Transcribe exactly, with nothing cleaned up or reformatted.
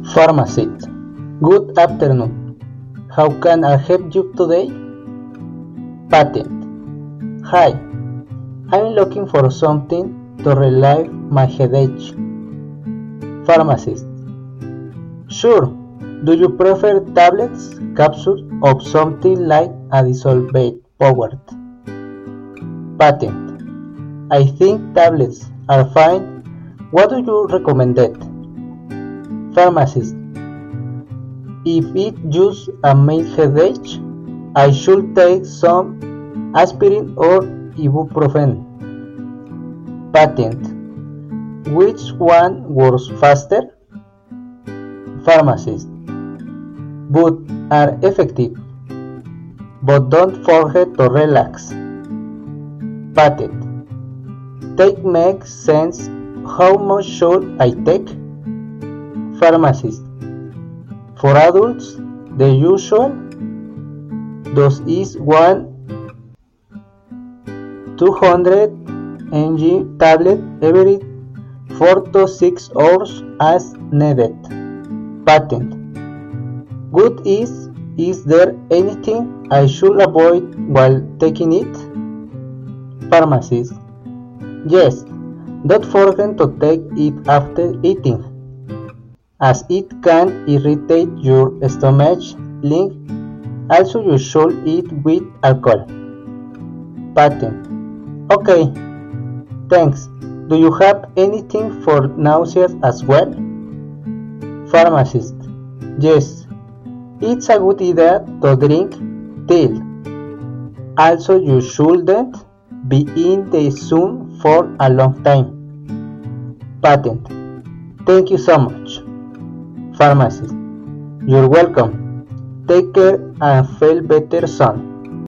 Pharmacist. Good afternoon. How can I help you today? Patient. Hi, I'm looking for something to relieve my headache. Pharmacist. Sure. Do you prefer tablets, capsules, or something like a dissolved powder? Patient. I think tablets are fine. What do you recommend? Pharmacist. If it just a mild headache, I should take some aspirin or ibuprofen. Patient. Which one works faster? Pharmacist. Both are effective, but don't forget to relax. Patient. Take makes sense. How much should I take? Pharmacist. For adults, the usual dose is one two hundred milligrams tablet every four to six hours as needed. Patient. Good is, is there anything I should avoid while taking it? Pharmacist. Yes, don't forget to take it after eating, as it can irritate your stomach lining. Also, you should eat with alcohol. Patient. Okay, thanks. Do you have anything for nausea as well? Pharmacist. Yes, it's a good idea to drink tea. Also, you shouldn't be in the sun for a long time. Patient. Thank you so much. Pharmacist. You're welcome. Take care and feel better soon.